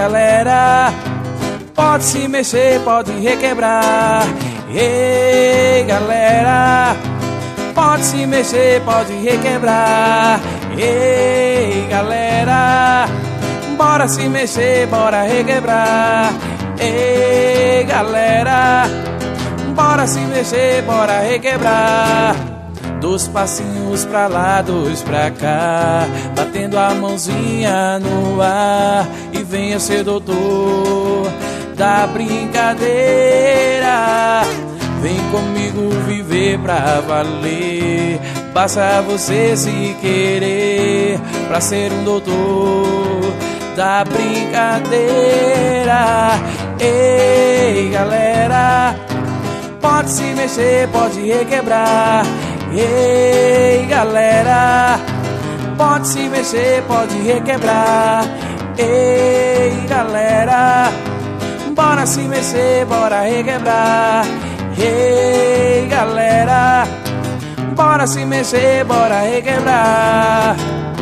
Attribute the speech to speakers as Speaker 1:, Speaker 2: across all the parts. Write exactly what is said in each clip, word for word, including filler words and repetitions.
Speaker 1: galera, pode se mexer, pode requebrar. Ei, galera, pode se mexer, pode requebrar. Ei, galera, bora se mexer, bora requebrar. Ei, galera, bora se mexer, bora requebrar. Dos passinhos pra lá, dois pra cá, batendo a mãozinha no ar. E venha ser doutor da brincadeira. Vem comigo viver pra valer. Basta você se querer pra ser um doutor da brincadeira. Ei, galera, pode se mexer, pode requebrar. Ei, galera, pode se mexer, pode requebrar. Ei, galera, bora se mexer, bora requebrar. Ei, galera, bora se mexer, bora requebrar.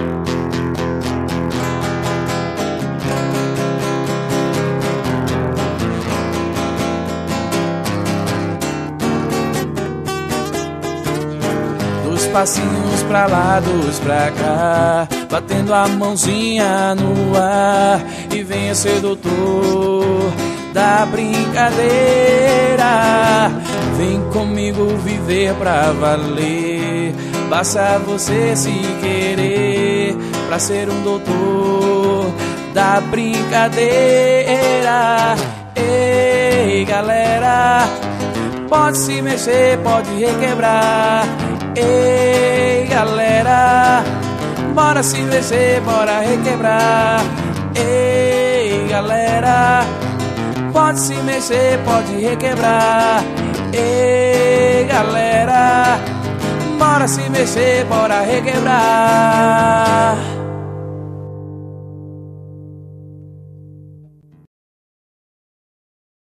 Speaker 1: Dos passinhos pra lá, dos pra cá, batendo a mãozinha no ar. E venha ser doutor da brincadeira. Vem comigo viver pra valer. Basta você se querer pra ser um doutor da brincadeira. Ei, galera, pode se mexer, pode requebrar. Ei, galera, bora se mexer, bora requebrar. Ei, galera, pode se mexer, pode requebrar. Ei, galera, bora se mexer, bora requebrar.